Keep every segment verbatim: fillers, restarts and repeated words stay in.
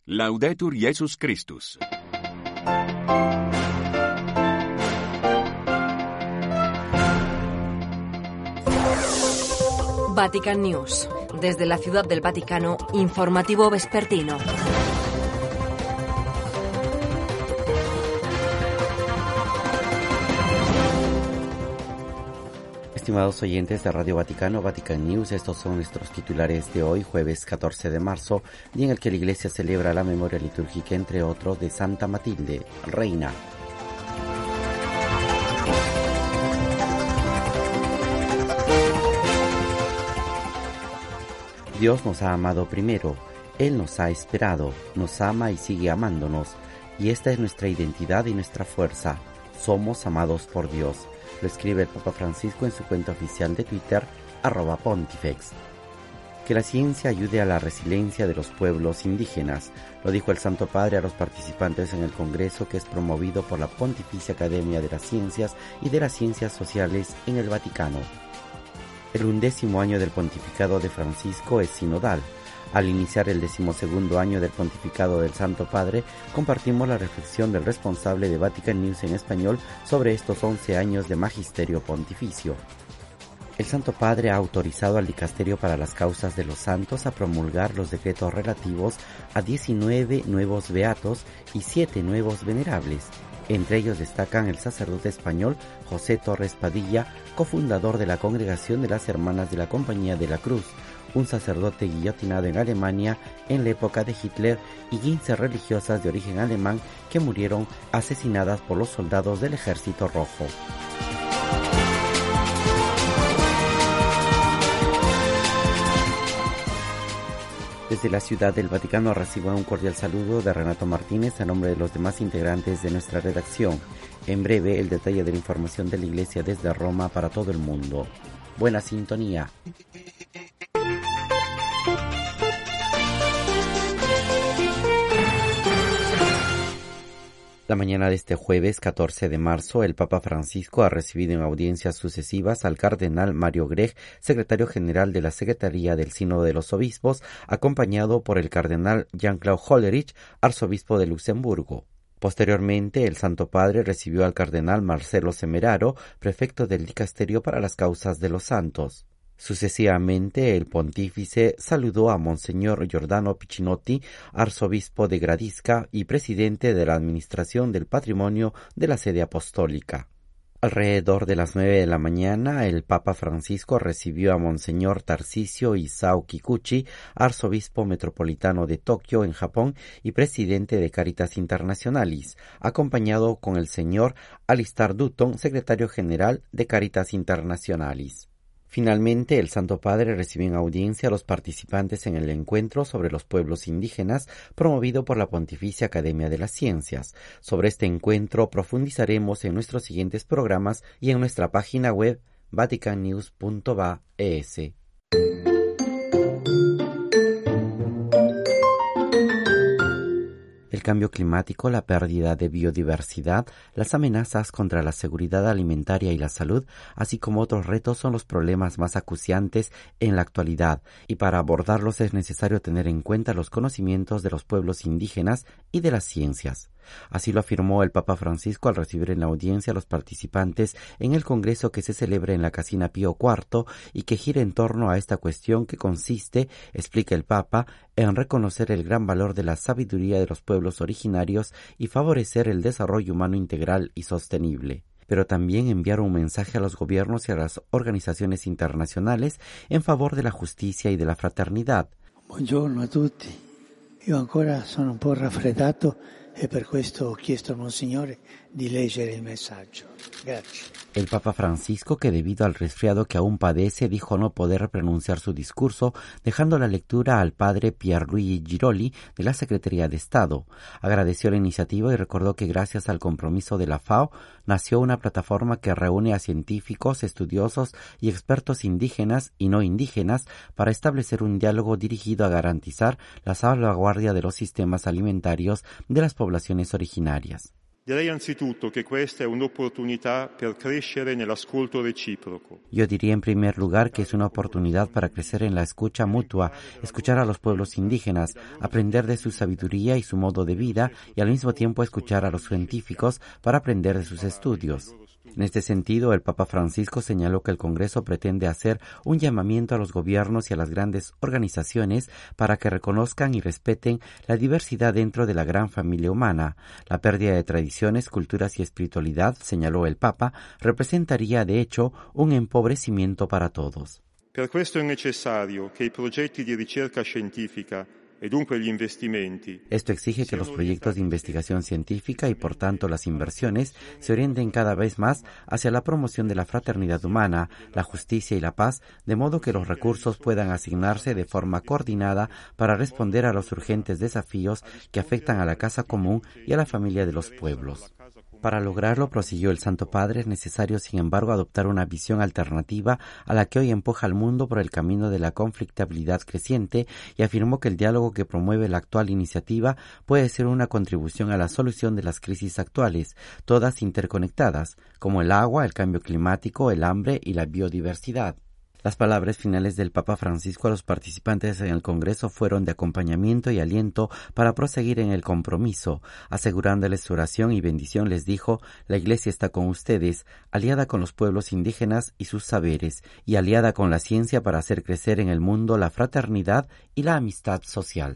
Laudetur Jesus Christus. Vatican News. Desde la Ciudad del Vaticano, informativo vespertino. Estimados oyentes de Radio Vaticano, Vatican News, estos son nuestros titulares de hoy, jueves catorce de marzo, día en el que la Iglesia celebra la memoria litúrgica, entre otros, de Santa Matilde, reina. Dios nos ha amado primero, Él nos ha esperado, nos ama y sigue amándonos, y esta es nuestra identidad y nuestra fuerza. Somos amados por Dios. Lo escribe el Papa Francisco en su cuenta oficial de Twitter, arroba Pontifex. Que la ciencia ayude a la resiliencia de los pueblos indígenas, lo dijo el Santo Padre a los participantes en el Congreso que es promovido por la Pontificia Academia de las Ciencias y de las Ciencias Sociales en el Vaticano. El undécimo año del pontificado de Francisco es sinodal. Al iniciar el decimosegundo año del pontificado del Santo Padre, compartimos la reflexión del responsable de Vatican News en español sobre estos once años de magisterio pontificio. El Santo Padre ha autorizado al Dicasterio para las Causas de los Santos a promulgar los decretos relativos a diecinueve nuevos beatos y siete nuevos venerables. Entre ellos destacan el sacerdote español José Torres Padilla, cofundador de la Congregación de las Hermanas de la Compañía de la Cruz, un sacerdote guillotinado en Alemania en la época de Hitler, y quince religiosas de origen alemán que murieron asesinadas por los soldados del Ejército Rojo. Desde la Ciudad del Vaticano recibo un cordial saludo de Renato Martínez a nombre de los demás integrantes de nuestra redacción. En breve, el detalle de la información de la Iglesia desde Roma para todo el mundo. Buena sintonía. La mañana de este jueves catorce de marzo, el Papa Francisco ha recibido en audiencias sucesivas al cardenal Mario Grech, secretario general de la Secretaría del Sínodo de los Obispos, acompañado por el cardenal Jan-Klaus Hollerich, arzobispo de Luxemburgo. Posteriormente, el Santo Padre recibió al cardenal Marcelo Semeraro, prefecto del Dicasterio para las Causas de los Santos. Sucesivamente, el pontífice saludó a Monseñor Giordano Piccinotti, arzobispo de Gradisca y presidente de la Administración del Patrimonio de la Sede Apostólica. Alrededor de las nueve de la mañana, el Papa Francisco recibió a Monseñor Tarcisio Isao Kikuchi, arzobispo metropolitano de Tokio, en Japón, y presidente de Caritas Internationalis, acompañado con el señor Alistair Dutton, secretario general de Caritas Internationalis. Finalmente, el Santo Padre recibió en audiencia a los participantes en el encuentro sobre los pueblos indígenas promovido por la Pontificia Academia de las Ciencias. Sobre este encuentro profundizaremos en nuestros siguientes programas y en nuestra página web vatican news punto va punto es. El cambio climático, la pérdida de biodiversidad, las amenazas contra la seguridad alimentaria y la salud, así como otros retos, son los problemas más acuciantes en la actualidad, y para abordarlos es necesario tener en cuenta los conocimientos de los pueblos indígenas y de las ciencias. Así lo afirmó el Papa Francisco al recibir en la audiencia a los participantes en el congreso que se celebra en la Casina Pío cuarto y que gira en torno a esta cuestión que consiste, explica el Papa, en reconocer el gran valor de la sabiduría de los pueblos originarios y favorecer el desarrollo humano integral y sostenible, pero también enviar un mensaje a los gobiernos y a las organizaciones internacionales en favor de la justicia y de la fraternidad. Buongiorno a tutti. Io ancora sono un po' raffreddato e per questo ho chiesto al Monsignore di leggere il messaggio. Grazie. El Papa Francisco, que debido al resfriado que aún padece, dijo no poder pronunciar su discurso, dejando la lectura al padre Pierluigi Giroli de la Secretaría de Estado. Agradeció la iniciativa y recordó que gracias al compromiso de la FAO nació una plataforma que reúne a científicos, estudiosos y expertos indígenas y no indígenas para establecer un diálogo dirigido a garantizar la salvaguardia de los sistemas alimentarios de las poblaciones originarias. Direi anzitutto che questa è un'opportunità per crescere nell'ascolto reciproco. Yo diría en primer lugar que es una oportunidad para crecer en la escucha mutua, escuchar a los pueblos indígenas, aprender de su sabiduría y su modo de vida y al mismo tiempo escuchar a los científicos para aprender de sus estudios. En este sentido, el Papa Francisco señaló que el Congreso pretende hacer un llamamiento a los gobiernos y a las grandes organizaciones para que reconozcan y respeten la diversidad dentro de la gran familia humana. La pérdida de tradiciones, culturas y espiritualidad, señaló el Papa, representaría de hecho un empobrecimiento para todos. Per questo è necessario che i progetti di ricerca scientifica e dunque gli investimenti. Esto exige que los proyectos de investigación científica y por tanto las inversiones se orienten cada vez más hacia la promoción de la fraternidad humana, la justicia y la paz, de modo que los recursos puedan asignarse de forma coordinada para responder a los urgentes desafíos que afectan a la casa común y a la familia de los pueblos. Para lograrlo, prosiguió el Santo Padre, es necesario, sin embargo, adoptar una visión alternativa a la que hoy empuja al mundo por el camino de la conflictividad creciente y afirmó que el diálogo que promueve la actual iniciativa puede ser una contribución a la solución de las crisis actuales, todas interconectadas, como el agua, el cambio climático, el hambre y la biodiversidad. Las palabras finales del Papa Francisco a los participantes en el Congreso fueron de acompañamiento y aliento para proseguir en el compromiso. Asegurándoles su oración y bendición, les dijo: la Iglesia está con ustedes, aliada con los pueblos indígenas y sus saberes, y aliada con la ciencia para hacer crecer en el mundo la fraternidad y la amistad social.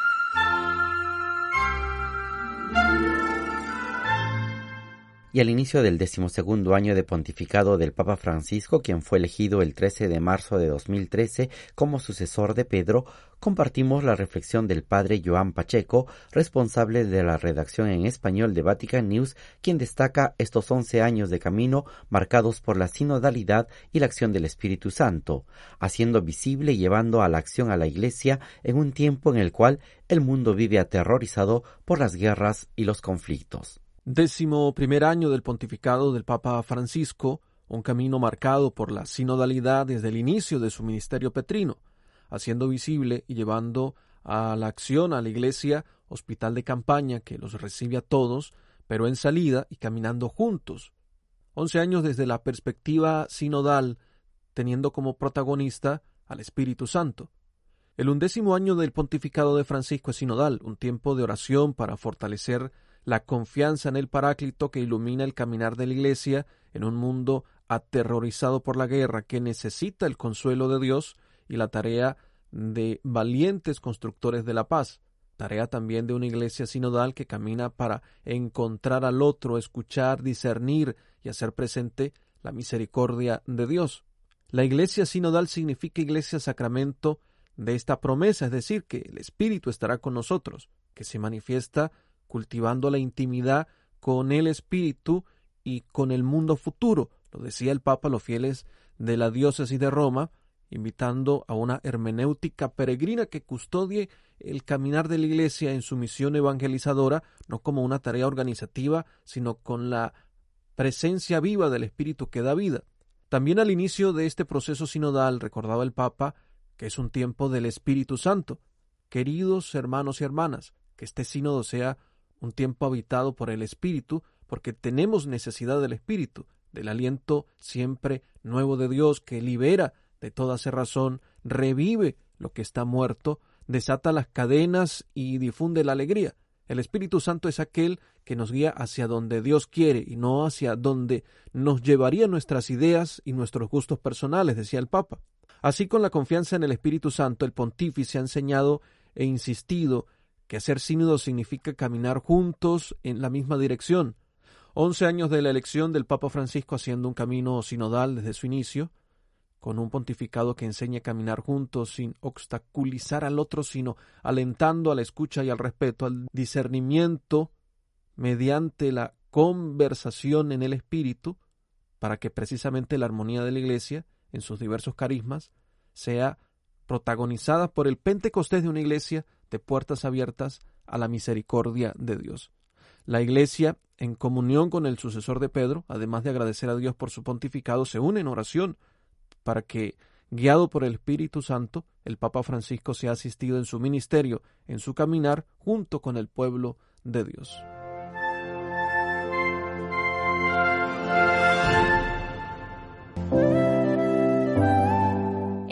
Y al inicio del decimosegundo año de pontificado del Papa Francisco, quien fue elegido el trece de marzo de dos mil trece como sucesor de Pedro, compartimos la reflexión del padre Joan Pacheco, responsable de la redacción en español de Vatican News, quien destaca estos once años de camino marcados por la sinodalidad y la acción del Espíritu Santo, haciendo visible y llevando a la acción a la Iglesia en un tiempo en el cual el mundo vive aterrorizado por las guerras y los conflictos. Décimo primer año del pontificado del Papa Francisco, un camino marcado por la sinodalidad desde el inicio de su ministerio petrino, haciendo visible y llevando a la acción a la Iglesia, hospital de campaña que los recibe a todos, pero en salida y caminando juntos. Once años desde la perspectiva sinodal, teniendo como protagonista al Espíritu Santo. El undécimo año del pontificado de Francisco es sinodal, un tiempo de oración para fortalecer la confianza en el Paráclito que ilumina el caminar de la Iglesia en un mundo aterrorizado por la guerra que necesita el consuelo de Dios y la tarea de valientes constructores de la paz, tarea también de una Iglesia sinodal que camina para encontrar al otro, escuchar, discernir y hacer presente la misericordia de Dios. La Iglesia sinodal significa Iglesia sacramento de esta promesa, es decir, que el Espíritu estará con nosotros, que se manifiesta cultivando la intimidad con el Espíritu y con el mundo futuro. Lo decía el Papa a los fieles de la diócesis de Roma, invitando a una hermenéutica peregrina que custodie el caminar de la Iglesia en su misión evangelizadora, no como una tarea organizativa, sino con la presencia viva del Espíritu que da vida. También al inicio de este proceso sinodal, recordaba el Papa, que es un tiempo del Espíritu Santo. Queridos hermanos y hermanas, que este sínodo sea un tiempo habitado por el Espíritu, porque tenemos necesidad del Espíritu, del aliento siempre nuevo de Dios que libera de toda cerrazón, revive lo que está muerto, desata las cadenas y difunde la alegría. El Espíritu Santo es aquel que nos guía hacia donde Dios quiere y no hacia donde nos llevarían nuestras ideas y nuestros gustos personales, decía el Papa. Así, con la confianza en el Espíritu Santo, el pontífice ha enseñado e insistido que hacer sínodo significa caminar juntos en la misma dirección. Once años de la elección del Papa Francisco haciendo un camino sinodal desde su inicio, con un pontificado que enseña a caminar juntos sin obstaculizar al otro, sino alentando a la escucha y al respeto, al discernimiento mediante la conversación en el Espíritu, para que precisamente la armonía de la Iglesia, en sus diversos carismas, sea protagonizada por el Pentecostés de una Iglesia de puertas abiertas a la misericordia de Dios. La Iglesia, en comunión con el sucesor de Pedro, además de agradecer a Dios por su pontificado, se une en oración para que, guiado por el Espíritu Santo, el Papa Francisco sea asistido en su ministerio, en su caminar, junto con el pueblo de Dios.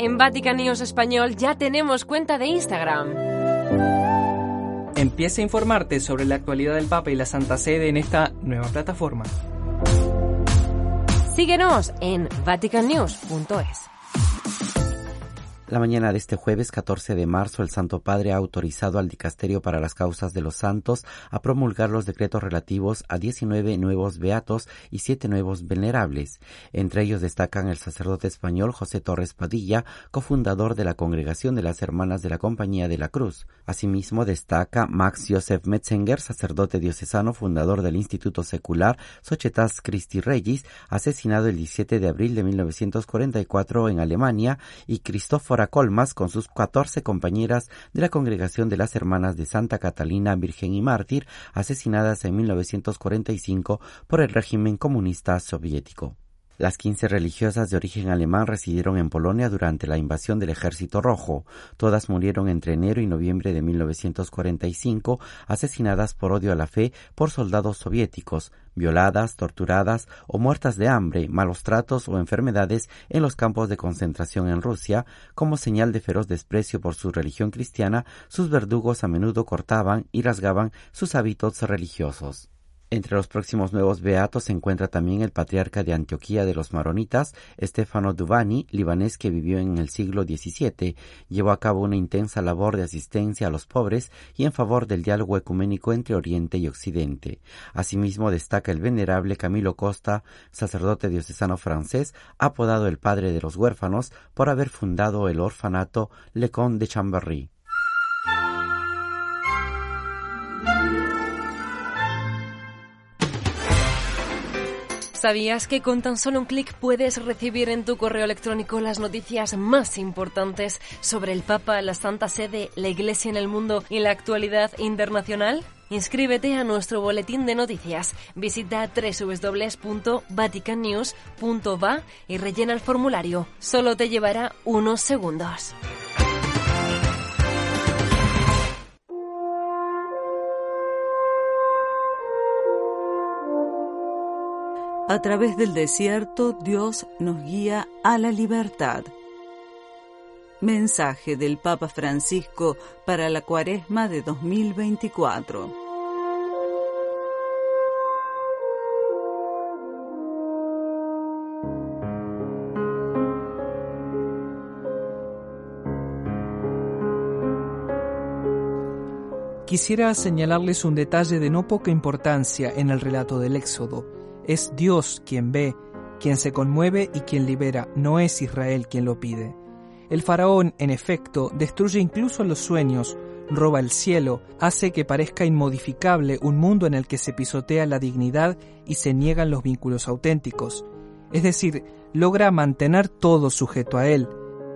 En Vatican News Español ya tenemos cuenta de Instagram. Empieza a informarte sobre la actualidad del Papa y la Santa Sede en esta nueva plataforma. Síguenos en vatican news punto es. La mañana de este jueves catorce de marzo, el Santo Padre ha autorizado al Dicasterio para las Causas de los Santos a promulgar los decretos relativos a diecinueve nuevos beatos y siete nuevos venerables. Entre ellos destacan el sacerdote español José Torres Padilla, cofundador de la Congregación de las Hermanas de la Compañía de la Cruz. Asimismo destaca Max Joseph Metzinger, sacerdote diocesano, fundador del Instituto Secular Societas Christi Regis, asesinado el diecisiete de abril de mil novecientos cuarenta y cuatro en Alemania, y Cristófora Colmas con sus catorce compañeras de la Congregación de las Hermanas de Santa Catalina, Virgen y Mártir, asesinadas en mil novecientos cuarenta y cinco por el régimen comunista soviético. Las quince religiosas de origen alemán residieron en Polonia durante la invasión del Ejército Rojo. Todas murieron entre enero y noviembre de mil novecientos cuarenta y cinco, asesinadas por odio a la fe por soldados soviéticos, violadas, torturadas o muertas de hambre, malos tratos o enfermedades en los campos de concentración en Rusia. Como señal de feroz desprecio por su religión cristiana, sus verdugos a menudo cortaban y rasgaban sus hábitos religiosos. Entre los próximos nuevos beatos se encuentra también el patriarca de Antioquía de los Maronitas, Stefano Duvani, libanés que vivió en el siglo diecisiete. Llevó a cabo una intensa labor de asistencia a los pobres y en favor del diálogo ecuménico entre Oriente y Occidente. Asimismo destaca el venerable Camilo Costa, sacerdote diocesano francés, apodado el padre de los huérfanos, por haber fundado el orfanato Le Comte de Chambéry. ¿Sabías que con tan solo un clic puedes recibir en tu correo electrónico las noticias más importantes sobre el Papa, la Santa Sede, la Iglesia en el mundo y la actualidad internacional? Inscríbete a nuestro boletín de noticias. Visita doble u doble u doble u punto vatican news punto va y rellena el formulario. Solo te llevará unos segundos. A través del desierto, Dios nos guía a la libertad. Mensaje del Papa Francisco para la Cuaresma de dos mil veinticuatro. Quisiera señalarles un detalle de no poca importancia en el relato del Éxodo. Es Dios quien ve, quien se conmueve y quien libera, no es Israel quien lo pide. El faraón, en efecto, destruye incluso los sueños, roba el cielo, hace que parezca inmodificable un mundo en el que se pisotea la dignidad y se niegan los vínculos auténticos. Es decir, logra mantener todo sujeto a él.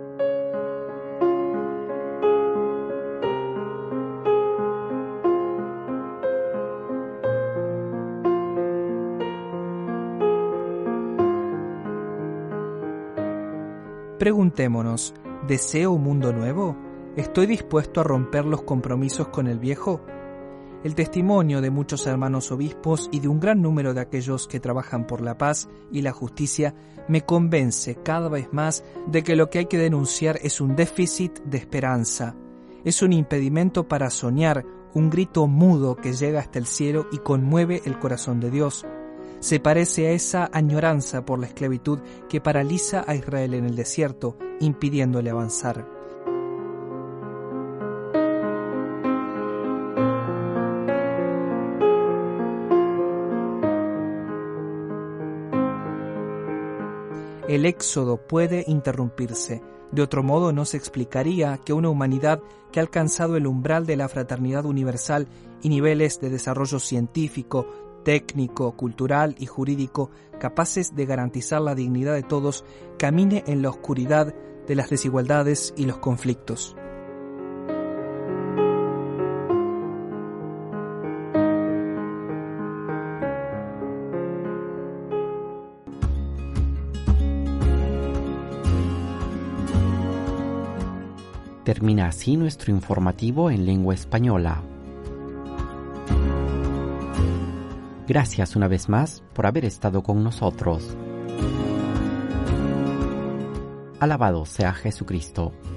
Preguntémonos, ¿deseo un mundo nuevo? ¿Estoy dispuesto a romper los compromisos con el viejo? El testimonio de muchos hermanos obispos y de un gran número de aquellos que trabajan por la paz y la justicia me convence cada vez más de que lo que hay que denunciar es un déficit de esperanza. Es un impedimento para soñar, un grito mudo que llega hasta el cielo y conmueve el corazón de Dios. Se parece a esa añoranza por la esclavitud que paraliza a Israel en el desierto, impidiéndole avanzar. El éxodo puede interrumpirse. De otro modo no se explicaría que una humanidad que ha alcanzado el umbral de la fraternidad universal y niveles de desarrollo científico, técnico, cultural y jurídico capaces de garantizar la dignidad de todos, camine en la oscuridad de las desigualdades y los conflictos. Termina así nuestro informativo en lengua española. Gracias una vez más por haber estado con nosotros. Alabado sea Jesucristo.